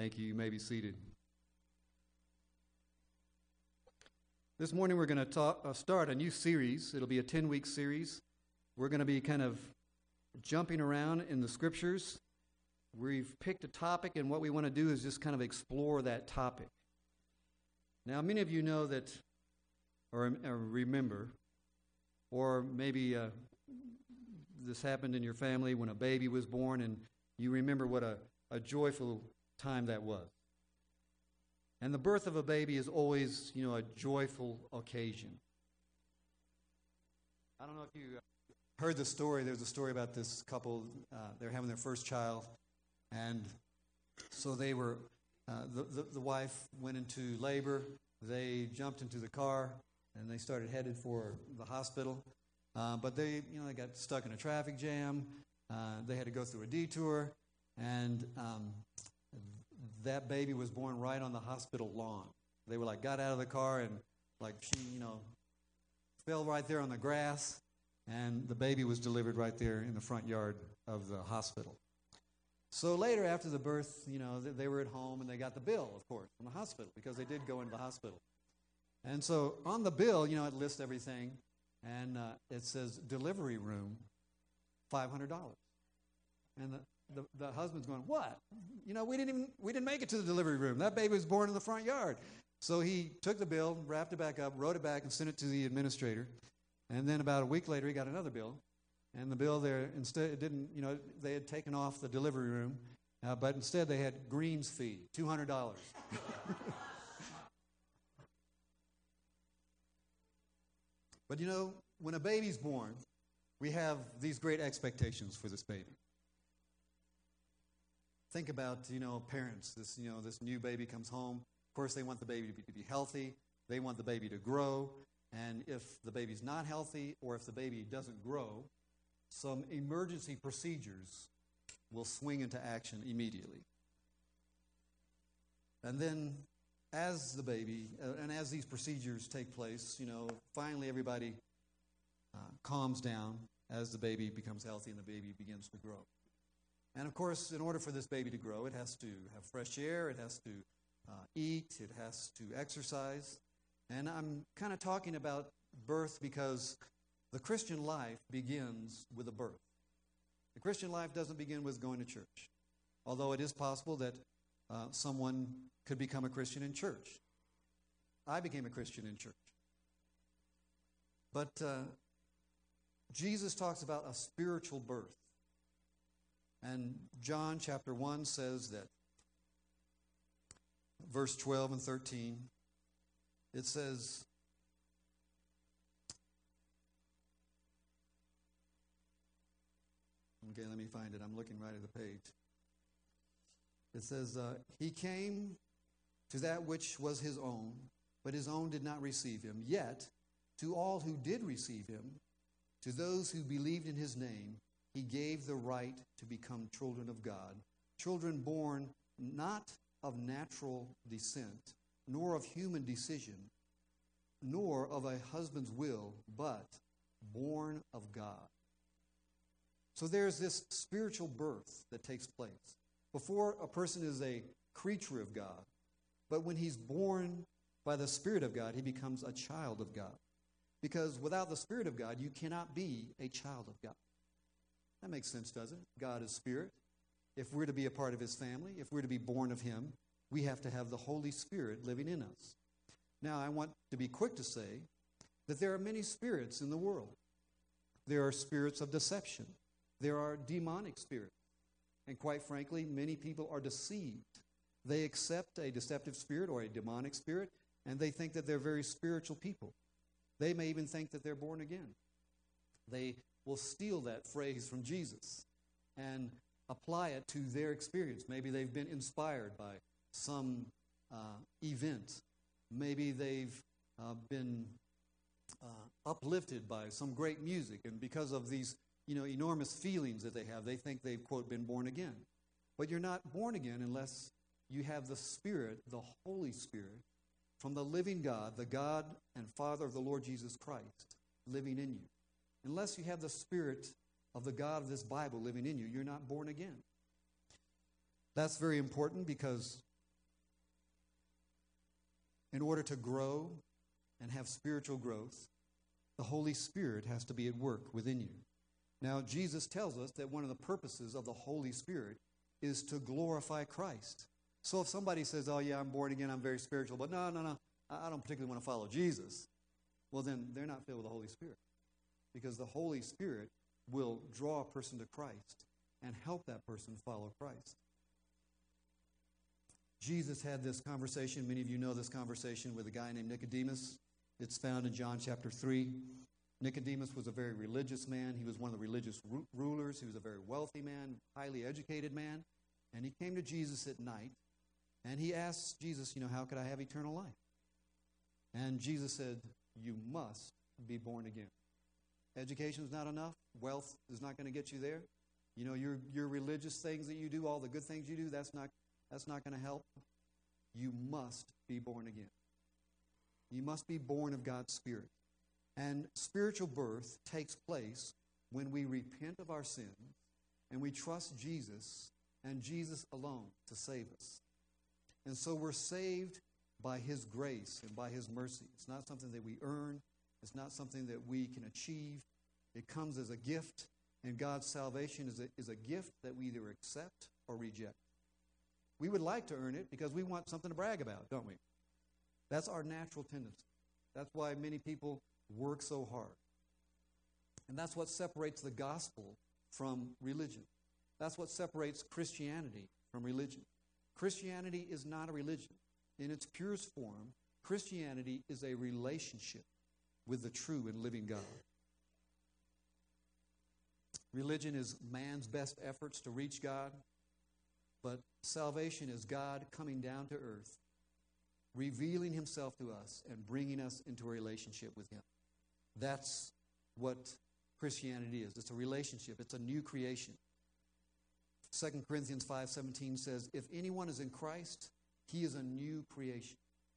Thank you. You may be seated. This morning we're going to start a new series. It'll be a 10-week series. We're going to be kind of jumping around in the Scriptures. We've picked a topic, and what we want to do is just kind of explore that topic. Now, many of you know that, or remember, or maybe this happened in your family when a baby was born, and you remember what a joyful time that was. And the birth of a baby is always, a joyful occasion. I don't know if you heard the story. There's a story about this couple. They're having their first child, and so they were. The wife went into labor. They jumped into the car, and they started headed for the hospital. But they got stuck in a traffic jam. They had to go through a detour, and that baby was born right on the hospital lawn. They were got out of the car, and she, fell right there on the grass, and the baby was delivered right there in the front yard of the hospital. So later, after the birth, they were at home, and they got the bill, of course, from the hospital, because they did go into the hospital. And so on the bill, it lists everything, and it says, delivery room, $500. And the husband's going, what? We didn't make it to the delivery room. That baby was born in the front yard. So he took the bill, wrapped it back up, wrote it back, and sent it to the administrator. And then about a week later, he got another bill. And the bill there, instead, it didn't, they had taken off the delivery room, but instead they had greens fee, $200. But when a baby's born, we have these great expectations for this baby. Think about, parents. This new baby comes home. Of course, they want the baby to be healthy. They want the baby to grow. And if the baby's not healthy or if the baby doesn't grow, some emergency procedures will swing into action immediately. And then as the baby, and as these procedures take place, finally everybody calms down as the baby becomes healthy and the baby begins to grow. And of course, in order for this baby to grow, it has to have fresh air, it has to eat, it has to exercise. And I'm kind of talking about birth because the Christian life begins with a birth. The Christian life doesn't begin with going to church, although it is possible that someone could become a Christian in church. I became a Christian in church. But Jesus talks about a spiritual birth. And John chapter 1 says that, verse 12 and 13, it says, okay, let me find it. I'm looking right at the page. It says, he came to that which was his own, but his own did not receive him. Yet, to all who did receive him, to those who believed in his name, he gave the right to become children of God, children born not of natural descent, nor of human decision, nor of a husband's will, but born of God. So there's this spiritual birth that takes place. Before a person is a creature of God, but when he's born by the Spirit of God, he becomes a child of God. Because without the Spirit of God, you cannot be a child of God. That makes sense, doesn't it? God is Spirit. If we're to be a part of His family, if we're to be born of Him, we have to have the Holy Spirit living in us. Now, I want to be quick to say that there are many spirits in the world. There are spirits of deception. There are demonic spirits. And quite frankly, many people are deceived. They accept a deceptive spirit or a demonic spirit, and they think that they're very spiritual people. They may even think that they're born again. They will steal that phrase from Jesus and apply it to their experience. Maybe they've been inspired by some event. Maybe they've been uplifted by some great music, and because of these enormous feelings that they have, they think they've, quote, been born again. But you're not born again unless you have the Spirit, the Holy Spirit, from the living God, the God and Father of the Lord Jesus Christ, living in you. Unless you have the Spirit of the God of this Bible living in you, you're not born again. That's very important because In order to grow and have spiritual growth, the Holy Spirit has to be at work within you. Now, Jesus tells us that one of the purposes of the Holy Spirit is to glorify Christ. So if somebody says, oh yeah, I'm born again, I'm very spiritual, but no, I don't particularly want to follow Jesus, well then they're not filled with the Holy Spirit. Because the Holy Spirit will draw a person to Christ and help that person follow Christ. Jesus had this conversation, many of you know this conversation, with a guy named Nicodemus. It's found in John chapter 3. Nicodemus was a very religious man. He was one of the religious rulers. He was a very wealthy man, highly educated man. And he came to Jesus at night, and he asked Jesus, how could I have eternal life? And Jesus said, you must be born again. Education is not enough. Wealth is not going to get you there. Your religious things that you do, all the good things you do, that's not going to help. You must be born again. You must be born of God's Spirit. And spiritual birth takes place when we repent of our sins and we trust Jesus and Jesus alone to save us. And so we're saved by His grace and by His mercy. It's not something that we earn. It's not something that we can achieve. It comes as a gift, and God's salvation is a gift that we either accept or reject. We would like to earn it because we want something to brag about, don't we? That's our natural tendency. That's why many people work so hard. And that's what separates the gospel from religion. That's what separates Christianity from religion. Christianity is not a religion. In its purest form, Christianity is a relationship with the true and living God. Religion is man's best efforts to reach God, but salvation is God coming down to earth, revealing Himself to us and bringing us into a relationship with Him. That's what Christianity is. It's a relationship. It's a new creation. 2 Corinthians 5:17 says, if anyone is in Christ, he is a new creation.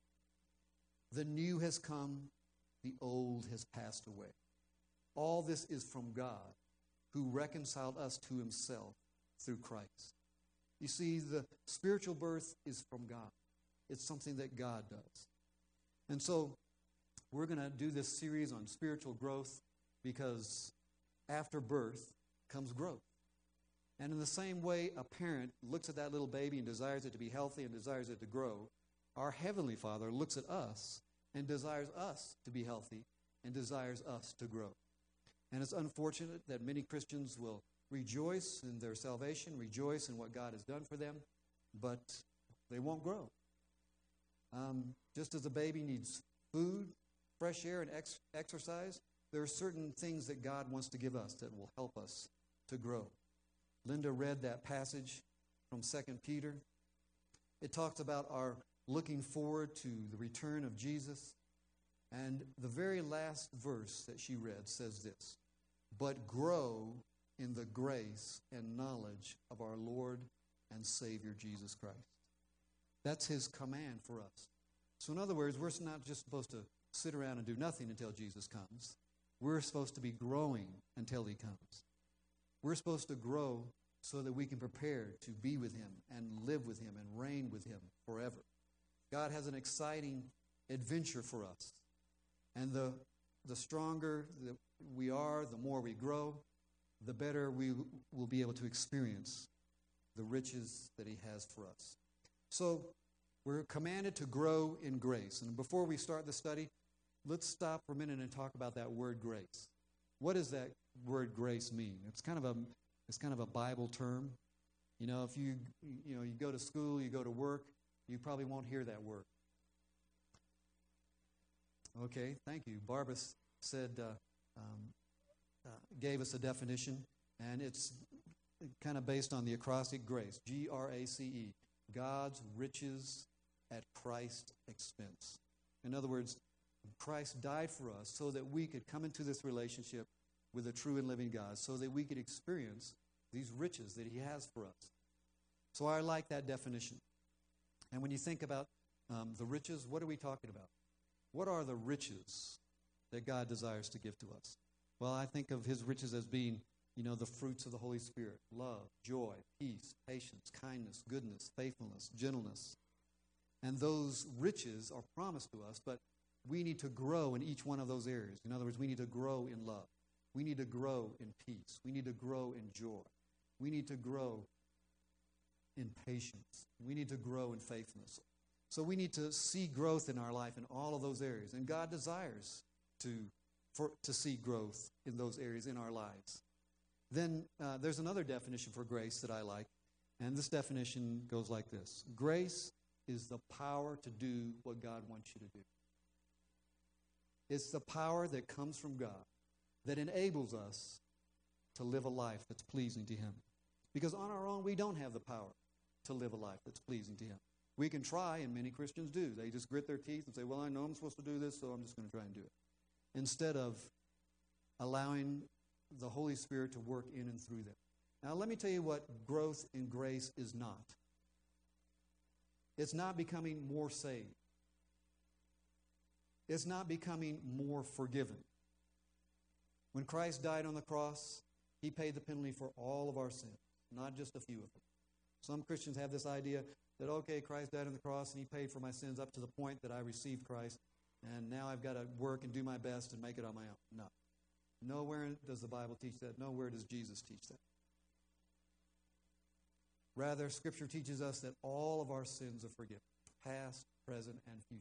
The new has come, the old has passed away. All this is from God, who reconciled us to Himself through Christ. You see, the spiritual birth is from God. It's something that God does. And so we're going to do this series on spiritual growth because after birth comes growth. And in the same way a parent looks at that little baby and desires it to be healthy and desires it to grow, our Heavenly Father looks at us and desires us to be healthy and desires us to grow. And it's unfortunate that many Christians will rejoice in their salvation, rejoice in what God has done for them, but they won't grow. Just as a baby needs food, fresh air, and exercise, there are certain things that God wants to give us that will help us to grow. Linda read that passage from 2 Peter. It talks about our looking forward to the return of Jesus. And the very last verse that she read says this, but grow in the grace and knowledge of our Lord and Savior Jesus Christ. That's His command for us. So in other words, we're not just supposed to sit around and do nothing until Jesus comes. We're supposed to be growing until He comes. We're supposed to grow so that we can prepare to be with Him and live with Him and reign with Him forever. God has an exciting adventure for us. And the stronger that we are, the more we grow, the better we will be able to experience the riches that He has for us. So we're commanded to grow in grace. And before we start the study, let's stop for a minute and talk about that word grace. What does that word grace mean? It's kind of a Bible term. If you go to school, you go to work, you probably won't hear that word. Okay, thank you. Barbara said, gave us a definition, and it's kind of based on the acrostic GRACE, G-R-A-C-E, God's riches at Christ's expense. In other words, Christ died for us so that we could come into this relationship with a true and living God, so that we could experience these riches that He has for us. So I like that definition. And when you think about the riches, what are we talking about? What are the riches that God desires to give to us? Well, I think of His riches as being, the fruits of the Holy Spirit: love, joy, peace, patience, kindness, goodness, faithfulness, gentleness. And those riches are promised to us, but we need to grow in each one of those areas. In other words, we need to grow in love. We need to grow in peace. We need to grow in joy. We need to grow in patience. We need to grow in faithfulness. So we need to see growth in our life in all of those areas. And God desires to see growth in those areas in our lives. Then there's another definition for grace that I like. And this definition goes like this. Grace is the power to do what God wants you to do. It's the power that comes from God that enables us to live a life that's pleasing to Him. Because on our own, we don't have the power to live a life that's pleasing to Him. We can try, and many Christians do. They just grit their teeth and say, well, I know I'm supposed to do this, so I'm just going to try and do it. Instead of allowing the Holy Spirit to work in and through them. Now, let me tell you what growth in grace is not. It's not becoming more saved. It's not becoming more forgiven. When Christ died on the cross, He paid the penalty for all of our sins, not just a few of them. Some Christians have this idea that, okay, Christ died on the cross and He paid for my sins up to the point that I received Christ, and now I've got to work and do my best and make it on my own. No. Nowhere does the Bible teach that. Nowhere does Jesus teach that. Rather, Scripture teaches us that all of our sins are forgiven, past, present, and future.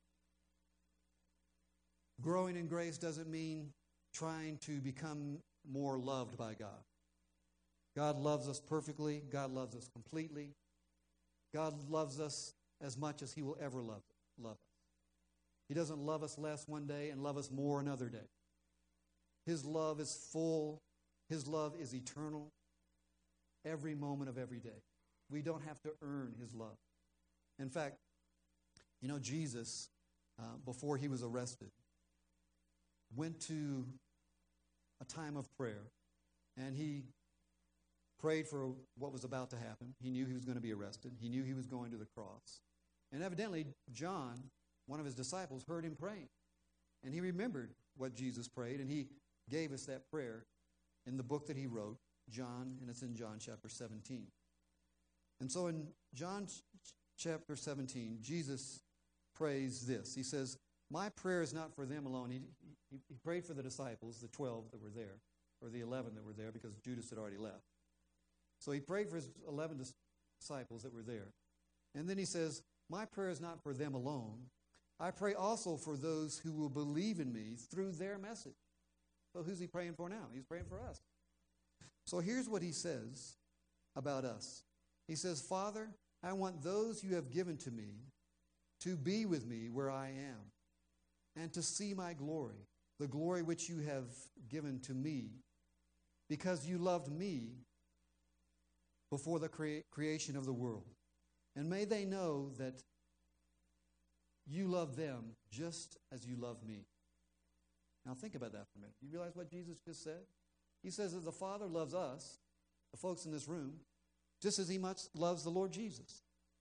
Growing in grace doesn't mean trying to become more loved by God. God loves us perfectly. God loves us completely. God loves us as much as He will ever love us. He doesn't love us less one day and love us more another day. His love is full. His love is eternal. Every moment of every day. We don't have to earn His love. In fact, Jesus, before He was arrested, went to a time of prayer, and He prayed for what was about to happen. He knew He was going to be arrested. He knew He was going to the cross. And evidently, John, one of His disciples, heard Him praying. And he remembered what Jesus prayed, and he gave us that prayer in the book that he wrote, John, and it's in John chapter 17. And so in John chapter 17, Jesus prays this. He says, my prayer is not for them alone. He prayed for the disciples, the 12 that were there, or the 11 that were there, because Judas had already left. So he prayed for his 11 disciples that were there. And then he says, my prayer is not for them alone. I pray also for those who will believe in me through their message. So who's he praying for now? He's praying for us. So here's what he says about us. He says, Father, I want those you have given to me to be with me where I am, and to see my glory, the glory which you have given to me, because you loved me before the creation of the world. And may they know that you love them just as you love me. Now think about that for a minute. You realize what Jesus just said? He says that the Father loves us, the folks in this room, just as He much loves the Lord Jesus.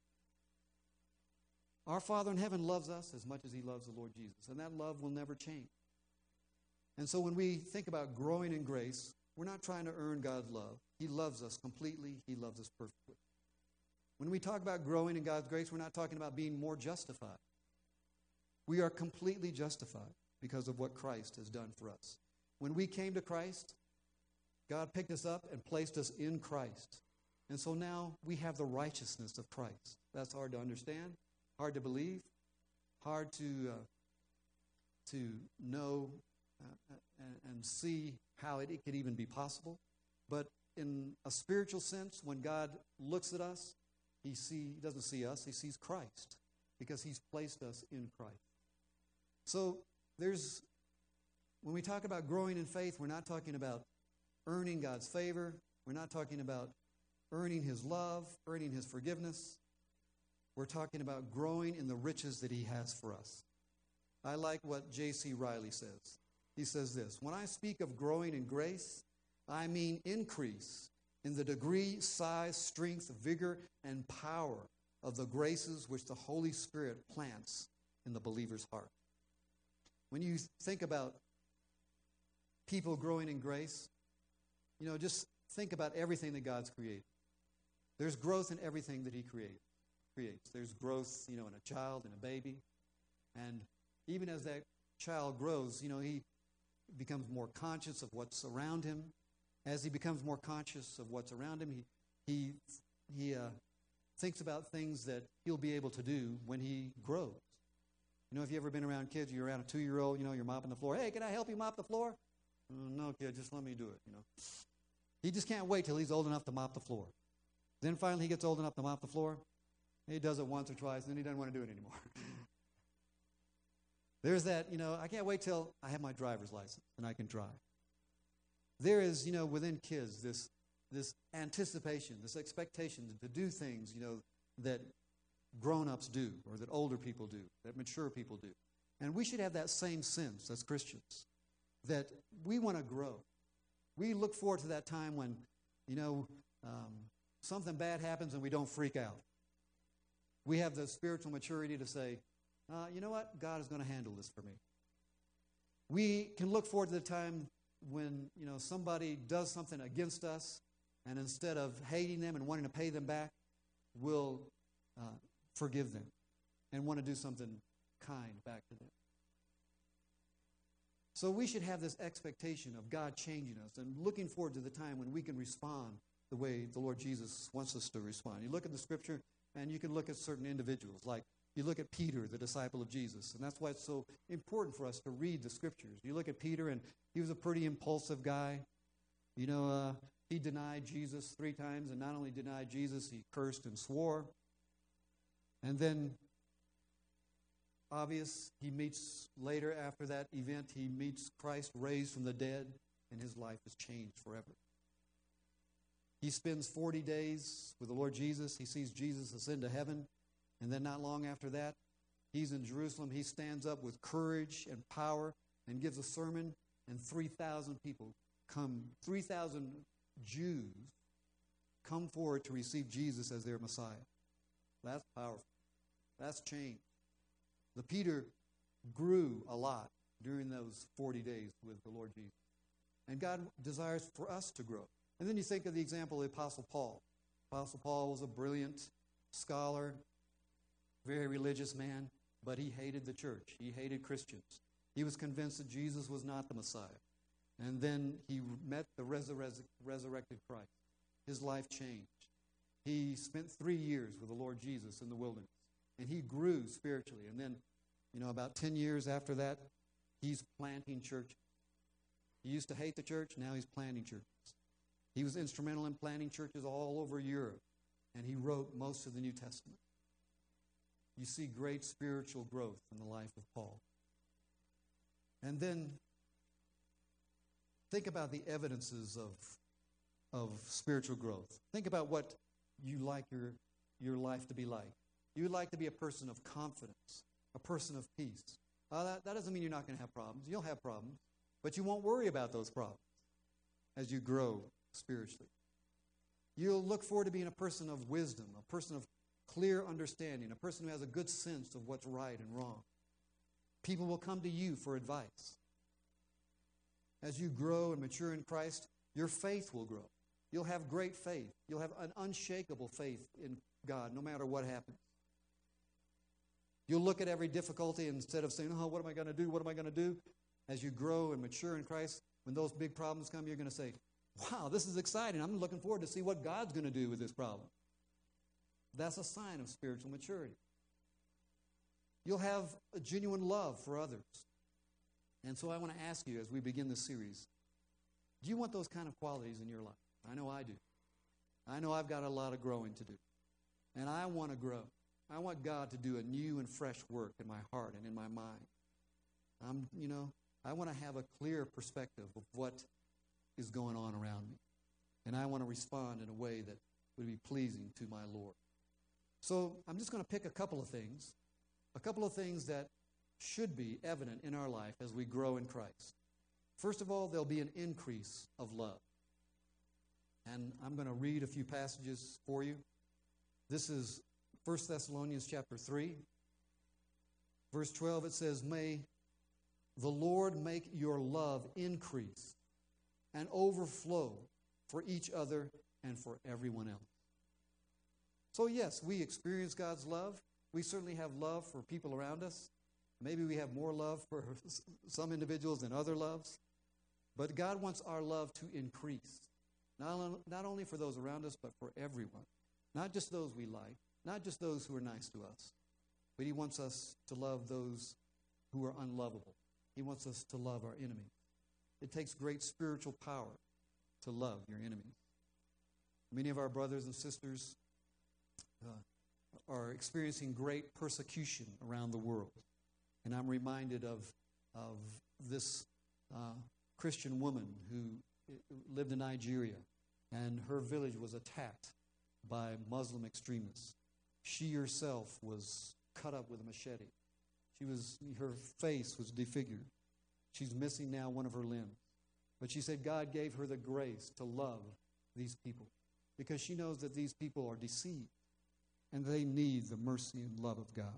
Our Father in heaven loves us as much as He loves the Lord Jesus, and that love will never change. And so when we think about growing in grace, we're not trying to earn God's love. He loves us completely. He loves us perfectly. When we talk about growing in God's grace, we're not talking about being more justified. We are completely justified because of what Christ has done for us. When we came to Christ, God picked us up and placed us in Christ. And so now we have the righteousness of Christ. That's hard to understand, hard to believe, hard to know and see how it could even be possible. But in a spiritual sense, when God looks at us, He doesn't see us, He sees Christ, because He's placed us in Christ. So when we talk about growing in faith, we're not talking about earning God's favor. We're not talking about earning His love, earning His forgiveness. We're talking about growing in the riches that He has for us. I like what J.C. Riley says. He says this, when I speak of growing in grace, I mean increase in the degree, size, strength, vigor, and power of the graces which the Holy Spirit plants in the believer's heart. When you think about people growing in grace, just think about everything that God's created. There's growth in everything that He created. creates. There's growth, in a child and a baby. And even as that child grows, he becomes more conscious of what's around him. As he becomes more conscious of what's around him, he thinks about things that he'll be able to do when he grows. If you've ever been around kids, you're around a 2-year-old, you're mopping the floor. Hey, can I help you mop the floor? No, kid, just let me do it, He just can't wait till he's old enough to mop the floor. Then finally he gets old enough to mop the floor. He does it once or twice, and then he doesn't want to do it anymore. There's that, I can't wait till I have my driver's license and I can drive. There is, within kids, this anticipation, this expectation to do things, that grown-ups do, or that older people do, that mature people do. And we should have that same sense as Christians, that we want to grow. We look forward to that time when, something bad happens and we don't freak out. We have the spiritual maturity to say, you know what? God is going to handle this for me. We can look forward to the time when, somebody does something against us, and instead of hating them and wanting to pay them back, we'll forgive them and want to do something kind back to them. So we should have this expectation of God changing us and looking forward to the time when we can respond the way the Lord Jesus wants us to respond. You look at the Scripture, and you can look at certain individuals. Like, you look at Peter, the disciple of Jesus, and that's why it's so important for us to read the Scriptures. You look at Peter, and he was a pretty impulsive guy. He denied Jesus 3 times, and not only denied Jesus, he cursed and swore. And then, he meets later after that event, he meets Christ raised from the dead, and his life is changed forever. He spends 40 days with the Lord Jesus. He sees Jesus ascend to heaven. And then not long after that, he's in Jerusalem. He stands up with courage and power and gives a sermon, and 3,000 people come, 3,000 Jews come forward to receive Jesus as their Messiah. That's powerful. That's change. The Peter grew a lot during those 40 days with the Lord Jesus. And God desires for us to grow. And then you think of the example of the Apostle Paul. Apostle Paul was a brilliant scholar, very religious man, but he hated the church. He hated Christians. He was convinced that Jesus was not the Messiah. And then he met the resurrected Christ. His life changed. He spent 3 years with the Lord Jesus in the wilderness. And he grew spiritually. And then, about 10 years after that, he's planting churches. He used to hate the church. Now he's planting churches. He was instrumental in planting churches all over Europe. And he wrote most of the New Testament. You see great spiritual growth in the life of Paul. And then think about the evidences of spiritual growth. Think about what you like your life to be like. You would like to be a person of confidence, a person of peace. That doesn't mean you're not going to have problems. You'll have problems, but you won't worry about those problems as you grow spiritually. You'll look forward to being a person of wisdom, a person of clear understanding, a person who has a good sense of what's right and wrong. People will come to you for advice. As you grow and mature in Christ, your faith will grow. You'll have great faith. You'll have an unshakable faith in God no matter what happens. You'll look at every difficulty instead of saying, what am I going to do? What am I going to do? As you grow and mature in Christ, when those big problems come, you're going to say, wow, this is exciting. I'm looking forward to see what God's going to do with this problem. That's a sign of spiritual maturity. You'll have a genuine love for others. And so I want to ask you as we begin this series, do you want those kind of qualities in your life? I know I do. I know I've got a lot of growing to do. And I want to grow. I want God to do a new and fresh work in my heart and in my mind. I want to have a clear perspective of what is going on around me. And I want to respond in a way that would be pleasing to my Lord. So I'm just going to pick a couple of things that should be evident in our life as we grow in Christ. First of all, there'll be an increase of love. And I'm going to read a few passages for you. This is 1 Thessalonians chapter 3. Verse 12, it says, "May the Lord make your love increase and overflow for each other and for everyone else." So yes, we experience God's love. We certainly have love for people around us. Maybe we have more love for some individuals than other loves. But God wants our love to increase. Not only for those around us, but for everyone. Not just those we like. Not just those who are nice to us. But He wants us to love those who are unlovable. He wants us to love our enemies. It takes great spiritual power to love your enemies. Many of our brothers and sisters are experiencing great persecution around the world. And I'm reminded of this Christian woman who lived in Nigeria, and her village was attacked by Muslim extremists. She herself was cut up with a machete. Her face was disfigured. She's missing now one of her limbs. But she said God gave her the grace to love these people because she knows that these people are deceived and they need the mercy and love of God.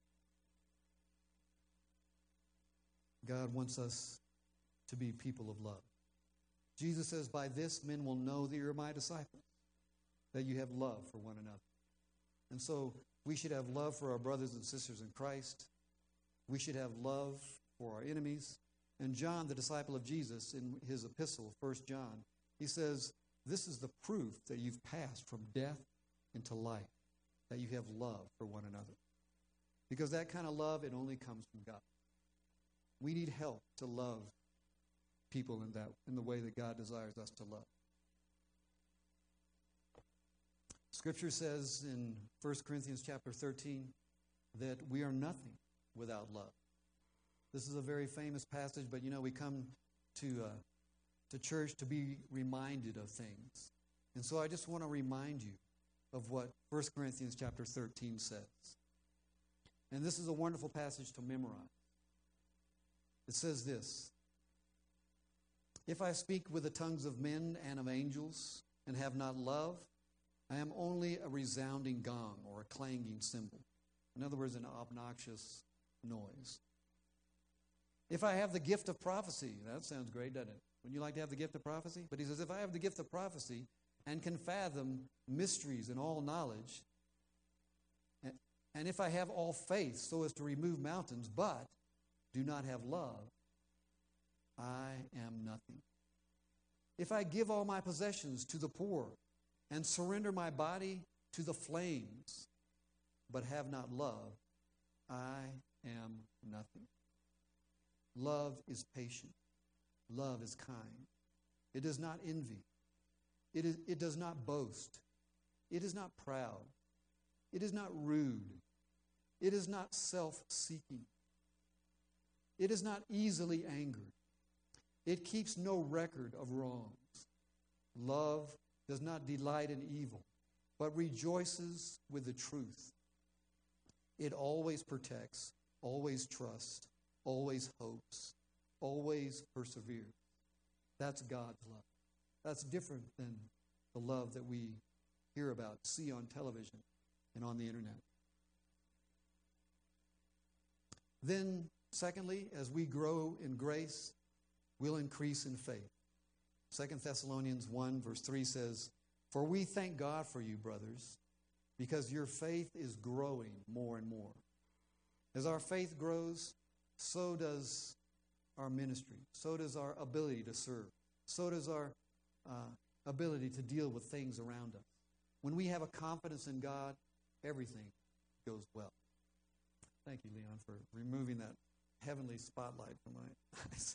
God wants us to be people of love. Jesus says, by this men will know that you're my disciples, that you have love for one another. And so we should have love for our brothers and sisters in Christ. We should have love for our enemies. And John, the disciple of Jesus, in his epistle, 1 John, he says, this is the proof that you've passed from death into life, that you have love for one another. Because that kind of love, it only comes from God. We need help to love people in the way that God desires us to love. Scripture says in 1 Corinthians chapter 13 that we are nothing without love. This is a very famous passage, but we come to church to be reminded of things. And so I just want to remind you of what 1 Corinthians chapter 13 says. And this is a wonderful passage to memorize. It says this: if I speak with the tongues of men and of angels and have not love, I am only a resounding gong or a clanging cymbal. In other words, an obnoxious noise. If I have the gift of prophecy, that sounds great, doesn't it? Wouldn't you like to have the gift of prophecy? But he says, if I have the gift of prophecy and can fathom mysteries and all knowledge, and if I have all faith so as to remove mountains, but do not have love, I am nothing. If I give all my possessions to the poor and surrender my body to the flames, but have not love, I am nothing. Love is patient. Love is kind. It does not envy. It does not boast. It is not proud. It is not rude. It is not self-seeking. It is not easily angered. It keeps no record of wrongs. Love does not delight in evil, but rejoices with the truth. It always protects, always trusts, always hopes, always perseveres. That's God's love. That's different than the love that we hear about, see on television and on the internet. Then, secondly, as we grow in grace, we'll increase in faith. 2 Thessalonians 1 verse 3 says, for we thank God for you, brothers, because your faith is growing more and more. As our faith grows, so does our ministry. So does our ability to serve. So does our ability to deal with things around us. When we have a confidence in God, everything goes well. Thank you, Leon, for removing that heavenly spotlight from my eyes.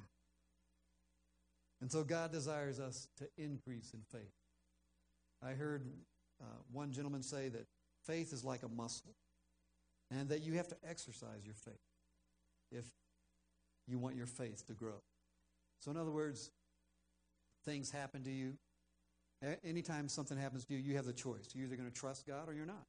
And so God desires us to increase in faith. I heard one gentleman say that faith is like a muscle, and that you have to exercise your faith if you want your faith to grow. So in other words, things happen to you. Anytime something happens to you, you have the choice. You're either going to trust God or you're not.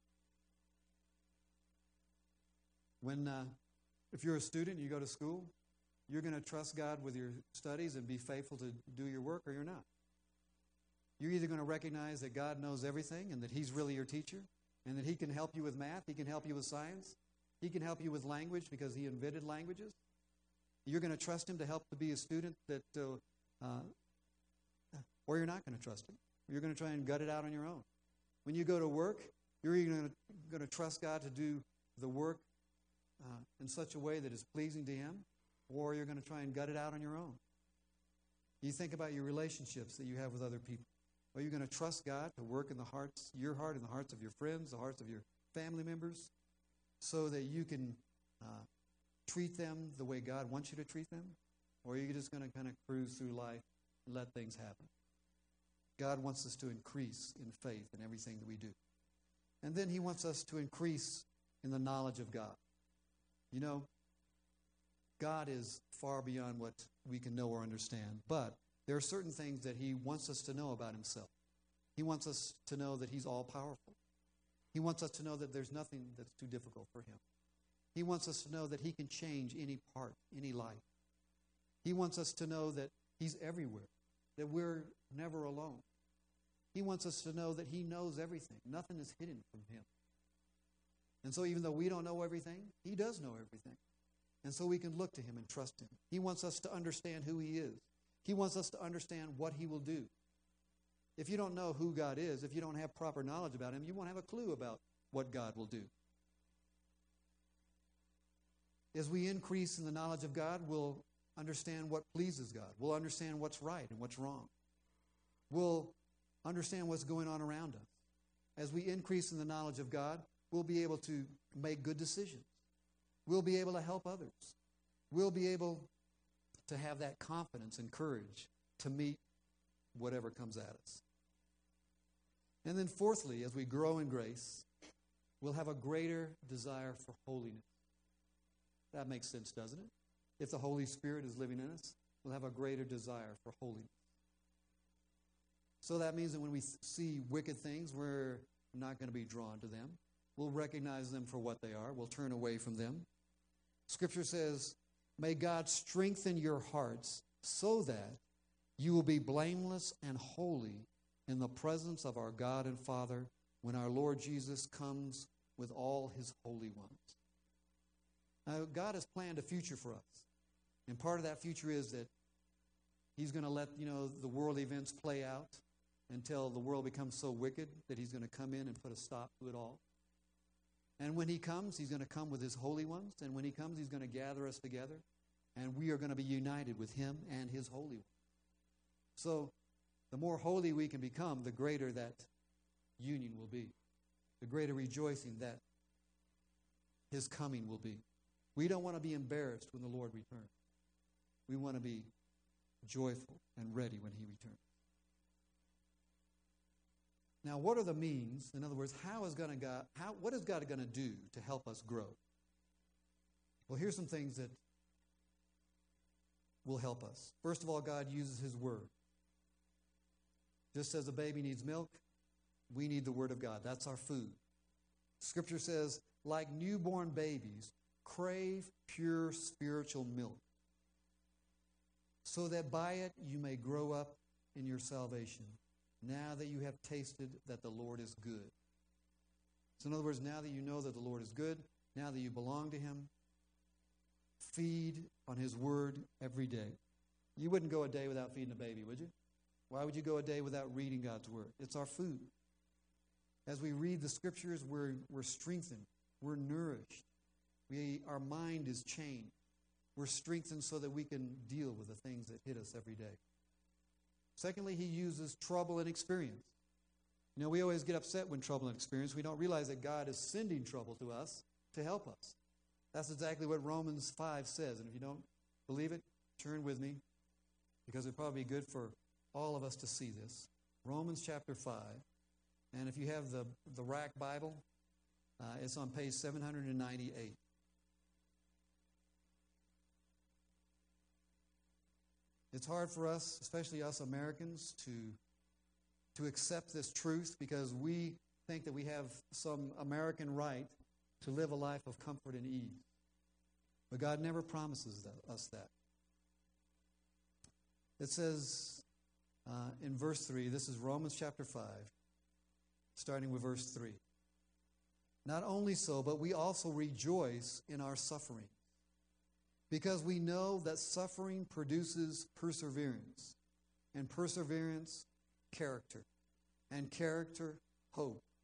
If you're a student and you go to school, you're going to trust God with your studies and be faithful to do your work, or you're not. You're either going to recognize that God knows everything and that He's really your teacher and that He can help you with math, He can help you with science, He can help you with language because He invented languages. You're going to trust Him to help to be a student or you're not going to trust Him. You're going to try and gut it out on your own. When you go to work, you're either going to trust God to do the work in such a way that is pleasing to Him, or you're going to try and gut it out on your own. You think about your relationships that you have with other people. Are you going to trust God to work in your heart and the hearts of your friends, the hearts of your family members, so that you can treat them the way God wants you to treat them? Or are you just going to kind of cruise through life and let things happen? God wants us to increase in faith in everything that we do. And then He wants us to increase in the knowledge of God. You know, God is far beyond what we can know or understand, but there are certain things that He wants us to know about Himself. He wants us to know that He's all-powerful. He wants us to know that there's nothing that's too difficult for Him. He wants us to know that He can change any part, any life. He wants us to know that He's everywhere, that we're never alone. He wants us to know that He knows everything. Nothing is hidden from Him. And so even though we don't know everything, He does know everything. And so we can look to Him and trust Him. He wants us to understand who He is. He wants us to understand what He will do. If you don't know who God is, if you don't have proper knowledge about Him, you won't have a clue about what God will do. As we increase in the knowledge of God, we'll understand what pleases God. We'll understand what's right and what's wrong. We'll understand what's going on around us. As we increase in the knowledge of God, we'll be able to make good decisions. We'll be able to help others. We'll be able to have that confidence and courage to meet whatever comes at us. And then fourthly, as we grow in grace, we'll have a greater desire for holiness. That makes sense, doesn't it? If the Holy Spirit is living in us, we'll have a greater desire for holiness. So that means that when we see wicked things, we're not going to be drawn to them. We'll recognize them for what they are. We'll turn away from them. Scripture says, "May God strengthen your hearts so that you will be blameless and holy in the presence of our God and Father when our Lord Jesus comes with all His holy ones." Now, God has planned a future for us. And part of that future is that He's going to let, the world events play out until the world becomes so wicked that He's going to come in and put a stop to it all. And when He comes, He's going to come with His holy ones. And when He comes, He's going to gather us together. And we are going to be united with Him and His holy ones. So the more holy we can become, the greater that union will be. The greater rejoicing that His coming will be. We don't want to be embarrassed when the Lord returns. We want to be joyful and ready when He returns. Now, what are the means? In other words, what is God going to do to help us grow? Well, here's some things that will help us. First of all, God uses His Word. Just as a baby needs milk, we need the Word of God. That's our food. Scripture says, like newborn babies, crave pure spiritual milk, so that by it you may grow up in your salvation, now that you have tasted that the Lord is good. So in other words, now that you know that the Lord is good, now that you belong to Him, feed on His Word every day. You wouldn't go a day without feeding a baby, would you? Why would you go a day without reading God's Word? It's our food. As we read the Scriptures, we're strengthened. We're nourished. Our mind is changed. We're strengthened so that we can deal with the things that hit us every day. Secondly, He uses trouble and experience. We always get upset when trouble and experience. We don't realize that God is sending trouble to us to help us. That's exactly what Romans 5 says. And if you don't believe it, turn with me, because it would probably be good for all of us to see this. Romans chapter 5. And if you have the Rack Bible, it's on page 798. It's hard for us, especially us Americans, to accept this truth because we think that we have some American right to live a life of comfort and ease. But God never promises us that. It says in verse 3, this is Romans chapter 5, starting with verse 3. Not only so, but we also rejoice in our suffering, because we know that suffering produces perseverance, and perseverance, character, and character, hope.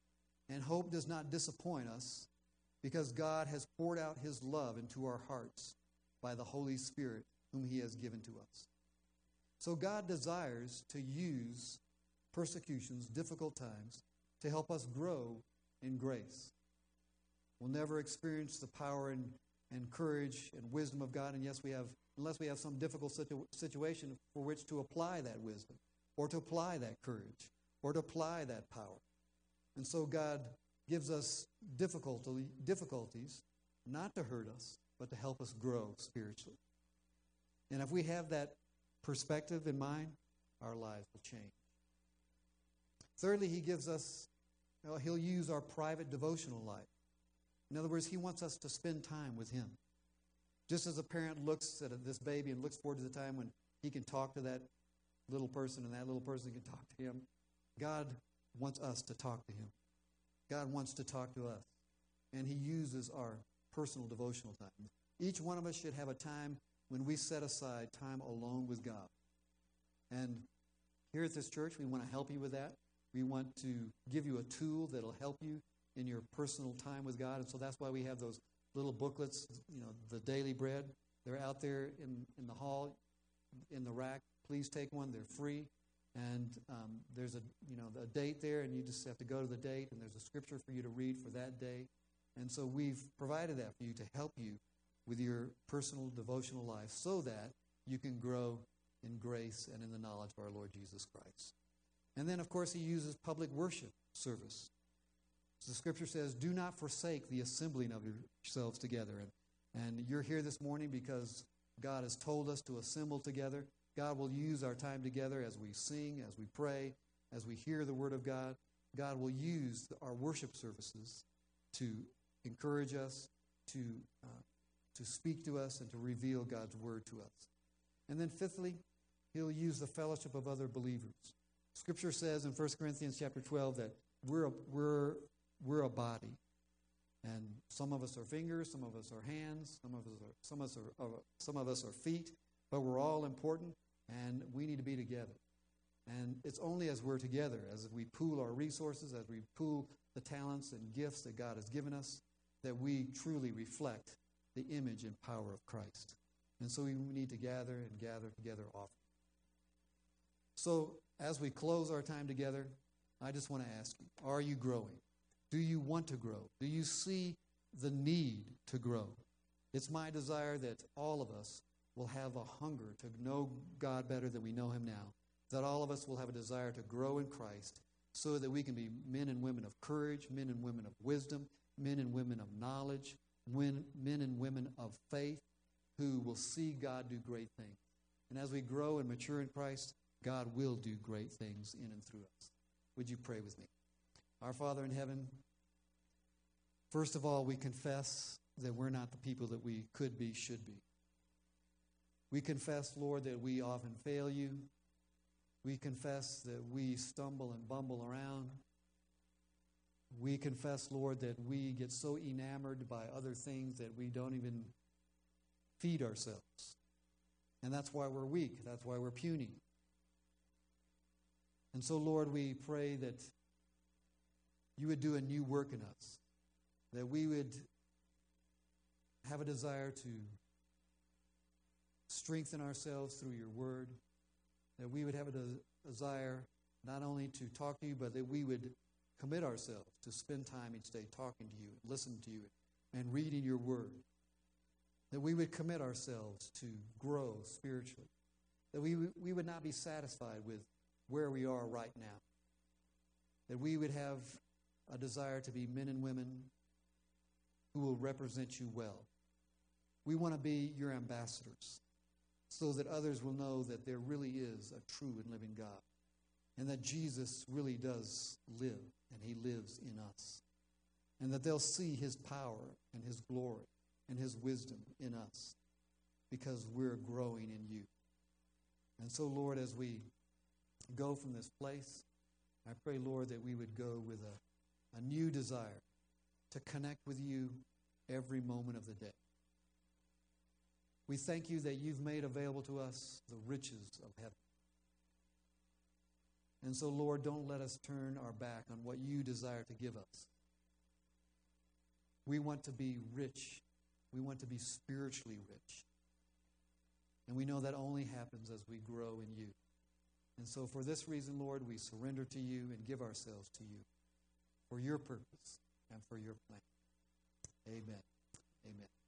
And hope does not disappoint us because God has poured out his love into our hearts by the Holy Spirit whom he has given to us. So God desires to use persecutions, difficult times, to help us grow in grace. We'll never experience the power and courage and wisdom of God unless we have some difficult situation for which to apply that wisdom, or to apply that courage, or to apply that power. And so God gives us difficulties not to hurt us, but to help us grow spiritually. And if we have that perspective in mind, our lives will change. Thirdly, he gives us, he'll use our private devotional life. In other words, he wants us to spend time with him. Just as a parent looks at this baby and looks forward to the time when he can talk to that little person and that little person can talk to him, God wants us to talk to him. God wants to talk to us. And he uses our personal devotional time. Each one of us should have a time when we set aside time alone with God. And here at this church, we want to help you with that. We want to give you a tool that will help you in your personal time with God. And so that's why we have those little booklets, the Daily Bread. They're out there in the hall, in the rack. Please take one. They're free. And there's a date there, and you just have to go to the date, and there's a scripture for you to read for that day. And so we've provided that for you to help you with your personal devotional life so that you can grow in grace and in the knowledge of our Lord Jesus Christ. And then, of course, he uses public worship service. So the scripture says, do not forsake the assembling of yourselves together. And you're here this morning because God has told us to assemble together. God will use our time together as we sing, as we pray, as we hear the Word of God. God will use our worship services to encourage us, to speak to us, and to reveal God's Word to us. And then fifthly, he'll use the fellowship of other believers. Scripture says in 1 Corinthians chapter 12 that we're a body. And some of us are fingers, some of us are hands, some of us are feet, but we're all important. And we need to be together. And it's only as we're together, as we pool our resources, as we pool the talents and gifts that God has given us, that we truly reflect the image and power of Christ. And so we need to gather and gather together often. So as we close our time together, I just want to ask you, are you growing? Do you want to grow? Do you see the need to grow? It's my desire that all of us will have a hunger to know God better than we know him now, that all of us will have a desire to grow in Christ so that we can be men and women of courage, men and women of wisdom, men and women of knowledge, men and women of faith who will see God do great things. And as we grow and mature in Christ, God will do great things in and through us. Would you pray with me? Our Father in heaven, first of all, we confess that we're not the people that we could be, should be. We confess, Lord, that we often fail you. We confess that we stumble and bumble around. We confess, Lord, that we get so enamored by other things that we don't even feed ourselves. And that's why we're weak. That's why we're puny. And so, Lord, we pray that you would do a new work in us, that we would have a desire to strengthen ourselves through your word, that we would have a desire not only to talk to you, but that we would commit ourselves to spend time each day talking to you, listening to you, and reading your word, that we would commit ourselves to grow spiritually, that we would not be satisfied with where we are right now, that we would have a desire to be men and women who will represent you well. We want to be your ambassadors, so that others will know that there really is a true and living God, and that Jesus really does live, and he lives in us, and that they'll see his power and his glory and his wisdom in us because we're growing in you. And so, Lord, as we go from this place, I pray, Lord, that we would go with a new desire to connect with you every moment of the day. We thank you that you've made available to us the riches of heaven. And so, Lord, don't let us turn our back on what you desire to give us. We want to be rich. We want to be spiritually rich. And we know that only happens as we grow in you. And so for this reason, Lord, we surrender to you and give ourselves to you for your purpose and for your plan. Amen. Amen.